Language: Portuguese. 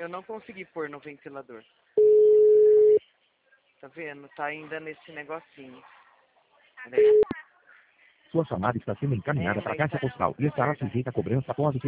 Eu não consegui pôr no ventilador. Tá vendo? Tá ainda nesse negocinho. Peraí. Sua chamada está sendo encaminhada para a caixa postal e estará sujeita a cobrança após o